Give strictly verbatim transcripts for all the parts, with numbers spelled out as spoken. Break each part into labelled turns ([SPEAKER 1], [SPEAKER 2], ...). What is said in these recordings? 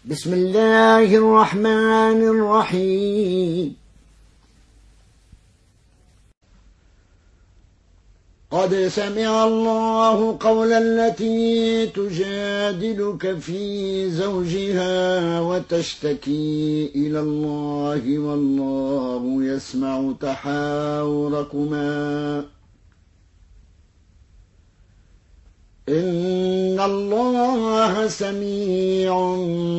[SPEAKER 1] بسم الله الرحمن الرحيم. قد سمع الله قول التي تجادلك في زوجها وتشتكي إلى الله والله يسمع تحاوركما إن الله سميع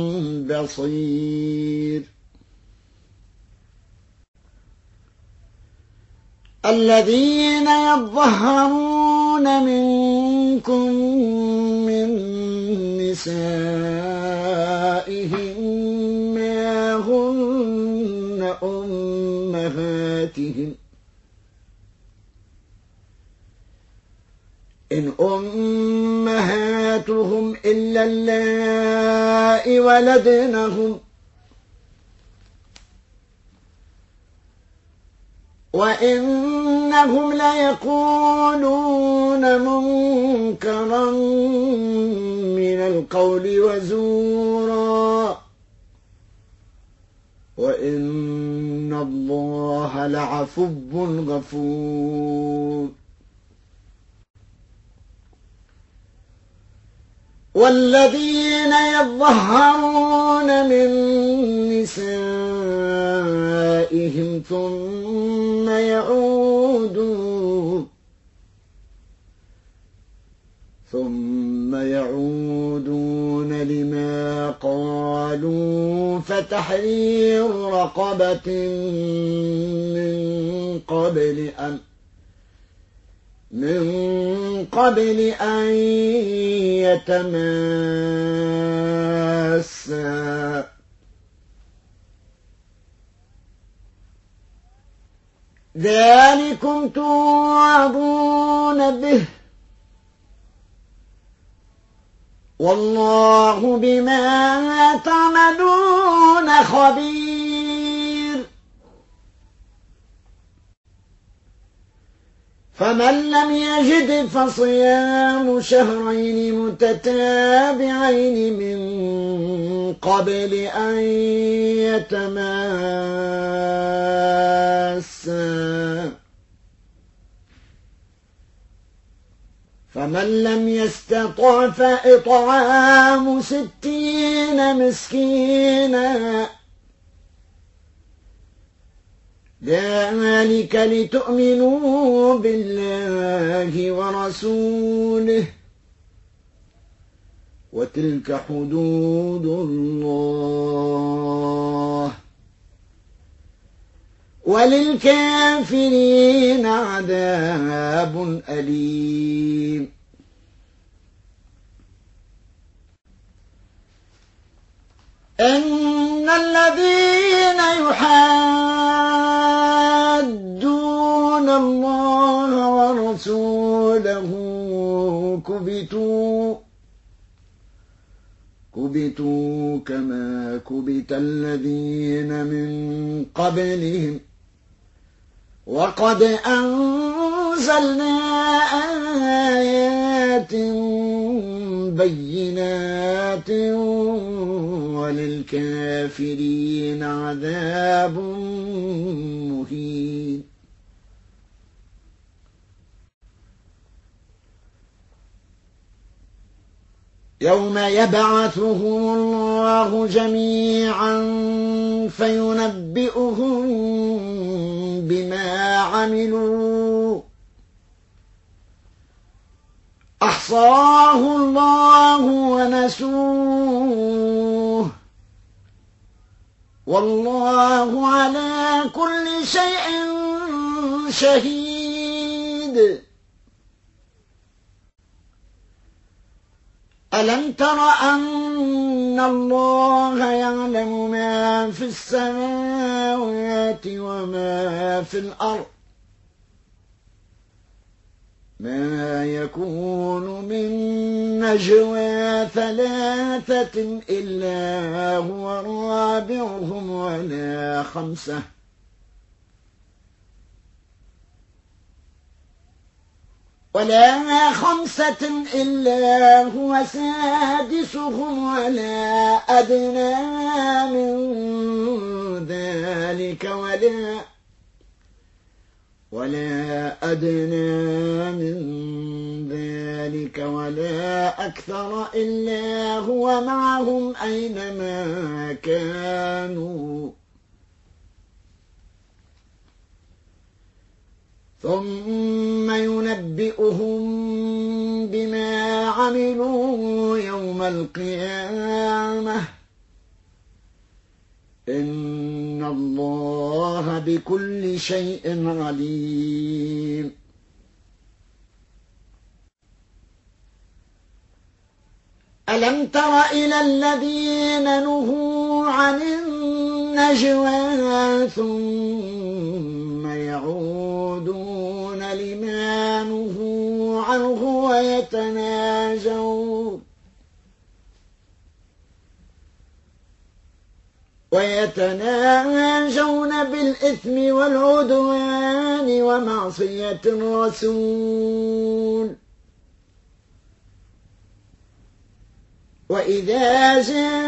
[SPEAKER 1] بصير. الذين يظهرون منكم من نسائهم ما هن أمهاتهم إن أمهاتهم إلا اللائي ولدنهم وإنهم ليقولون منكرا من القول وزورا وإن الله لعفو غفور. والذين يظهرون من نسائهم ثم يعودون ثم يعودون لما قالوا فتحرير رقبة من قبل أن من قبل أن يتماسا ذلكم توعظون به والله بما تعملون خبير. فمن لم يجد فصيام شهرين متتابعين من قبل أن يتماسا فمن لم يستطع فإطعام ستين مسكينا ذلك لتؤمنوا بالله ورسوله وتلك حدود الله وللكافرين عذاب أليم. إن الذين يحادون الله ورسوله كبتوا كبتوا كما كبت الذين من قبلهم وقد أنزلنا آيات بينات وللكافرين عذاب مهين. يوم يبعثهم الله جميعا فينبئهم بما عملوا أحصاه الله ونسوه والله على كل شيء شهيد. ألم تر أن الله يعلم ما في السماوات وما في الأرض ما يكون من نجوى ثلاثة إلا هو رابعهم ولا خمسة ولا خمسة إلا هو سادسهم ولا أدنى من ذلك ولا ولا أدنى من ذلك ولا أكثر إلا هو معهم أينما كانوا ثم ينبئهم بما عملوا يوم القيامة إن الله بكل شيء عليم. ألم تر إلى الذين نهوا عن النجوى ثم يعودون لما نهوا عنه ويتناجون ويتناجون بالإثم والعدوان ومعصية الرسول وإذا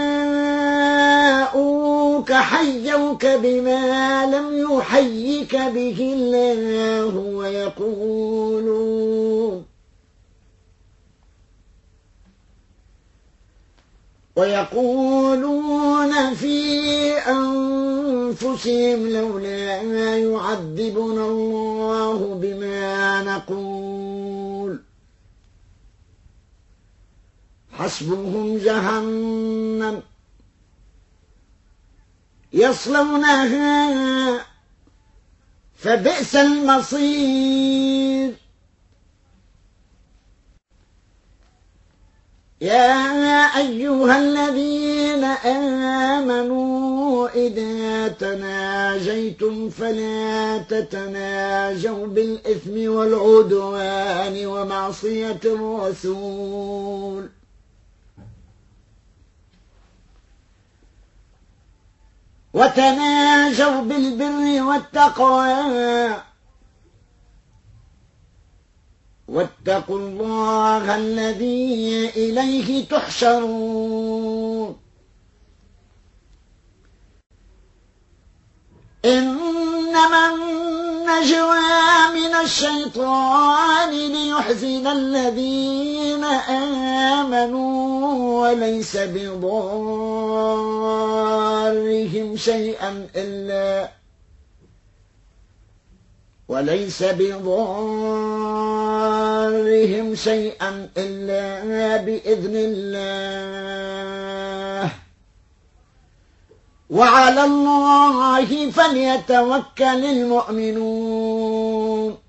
[SPEAKER 1] جاءوك حيوك بما لم يحيك به الله ويقولون ويقولون في أنفسهم لولا يعذبنا الله بما نقول حسبهم جهنم يصلونها فبئس المصير. يا أيها الذين آمنوا إذا تناجيتم فلا تتناجوا بالإثم والعدوان ومعصية الرسول وتناجوا بالبر والتقوى واتقوا الله الذي إليه تحشرون. إنما النجوى من الشيطان ليحزن الذين آمنوا وليس بضارهم شيئا إلا وليس بضارهم شيئا إلا بإذن الله وعلى الله فليتوكل المؤمنون.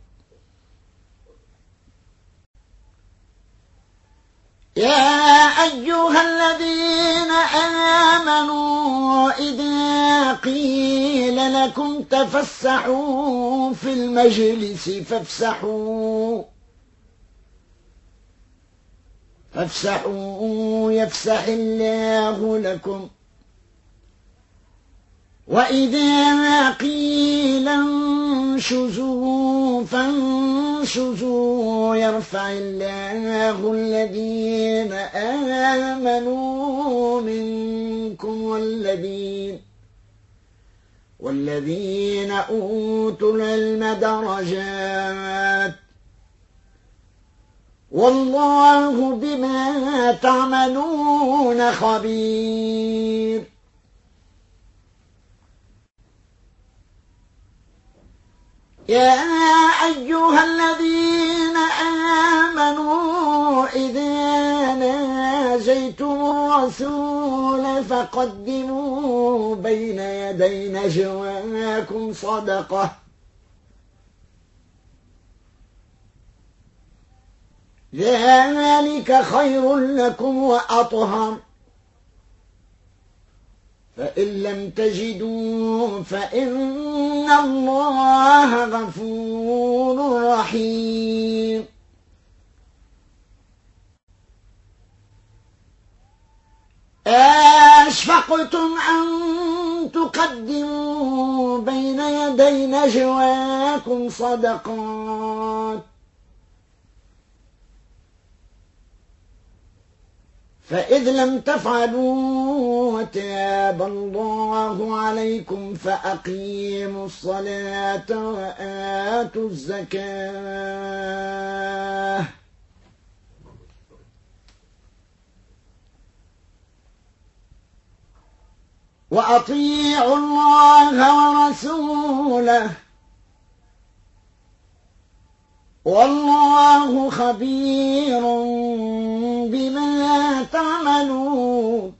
[SPEAKER 1] يا أيها الذين آمنوا إذا قيل لكم تفسحوا في المجلس فافسحوا فافسحوا يفسح الله لكم وإذا قيل انشزوا فانشزوا يرفع الله الذين آمنوا منكم والذين والذين أوتوا العلم درجات والله بما تعملون خبير. يا أيها الذين آمنوا إذا ناجيتم الرسول فقدموا بين يدي نجواكم صدقة ذلك خير لكم وأطهر فإن لم تجدوا فإن الله غفور رحيم. أشفقتم أن تقدموا بين يدي نجواكم صدقات فإذ لم تفعلوا وتاب الله عليكم فأقيموا الصلاة وآتوا الزكاة وأطيعوا الله ورسوله والله خبير بما تعملون.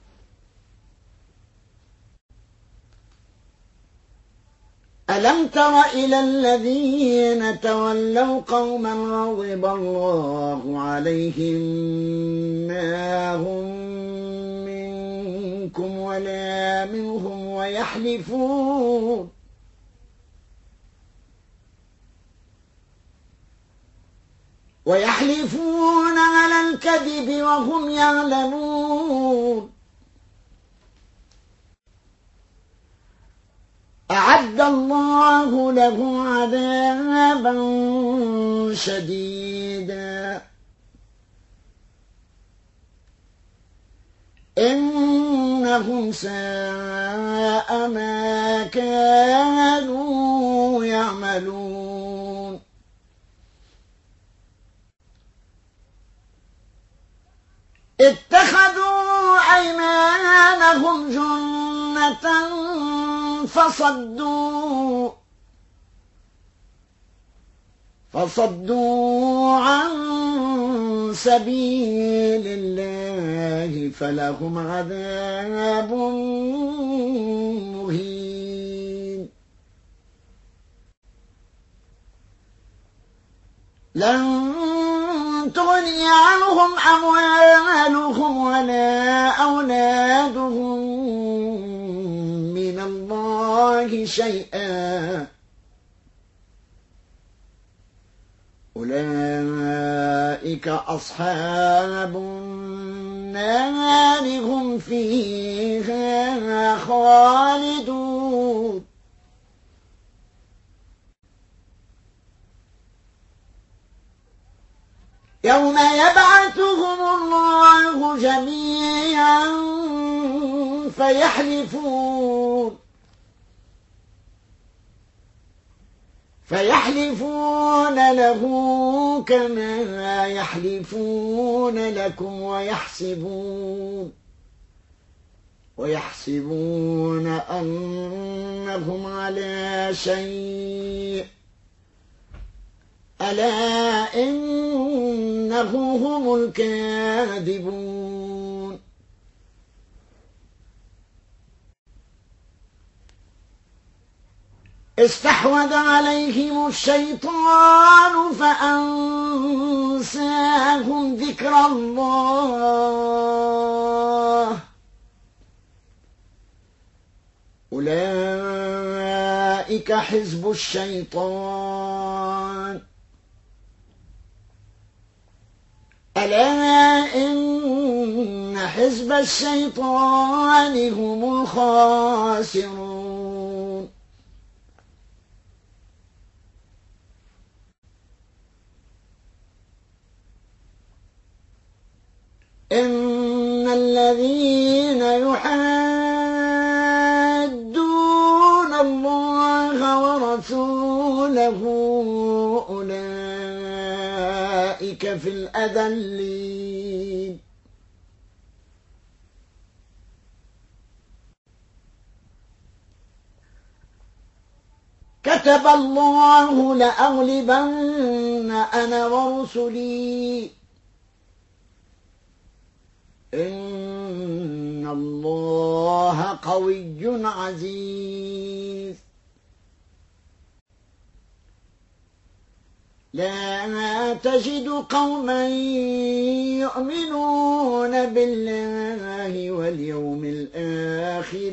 [SPEAKER 1] ألم تر إلى الذين تولوا قوما غضب الله عليهم ما هم منكم ولا منهم ويحلفون ويحلفون على الكذب وهم يعلمون. أعد الله له عذابا شديدا إنهم ساء ما كانوا يعملون. اتخذوا أيمانهم جنة فصدوا فصدوا عن سبيل الله فلهم عذاب مهين. لن تغني عنهم أموالهم ولا أولادهم من الله شيئا أولئك أصحاب النار هم فيها خالدون. يوم يبعثهم الله جميعا فيحلفون فيحلفون له كما يحلفون لكم ويحسبون ويحسبون أنهم على شيء ألا إنهم هم الكاذبون. استحوذ عليهم الشيطان فأنساهم ذكر الله أولئك حزب الشيطان ألا إن حزب الشيطان هم الخاسرون. إن الذين يحادون الله ورسوله أولئك في الأذلين. كتب الله لأغلبن أنا ورسلي إن الله قوي عزيز. لا تجد قوما يؤمنون بالله واليوم الآخر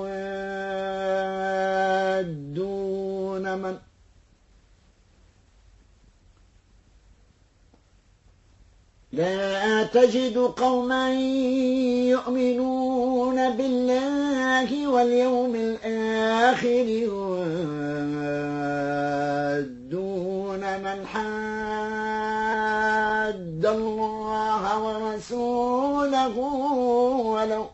[SPEAKER 1] يوادون من لا تجد قوما يؤمنون بالله واليوم الآخر يوادون من حاد الله ورسوله إخوانه ولو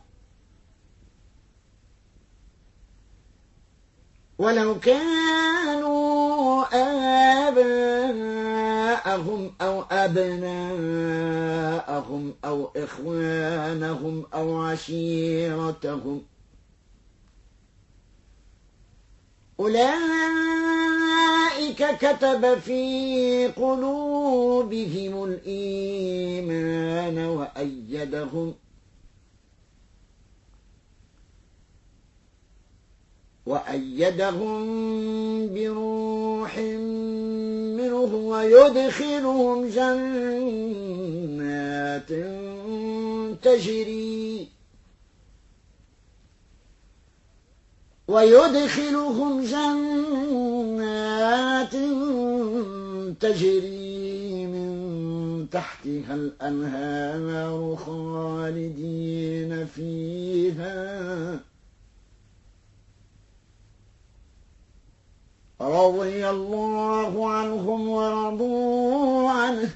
[SPEAKER 1] ولو كانوا آباءهم أو أبناءهم أو إخوانهم أو عشيرتهم أولئك كتب في قلوبهم الإيمان وأيدهم وأيدهم بروح منه ويدخلهم جنات تجري ويدخلهم جنات تجري من تحتها الأنهار خالدين فيها رضي الله عنهم ورضوا عنه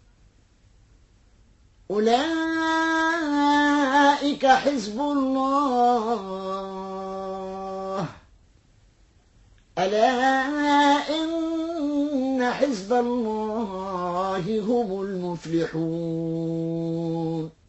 [SPEAKER 1] أولئك حزب الله ألا إن حزب الله هم المفلحون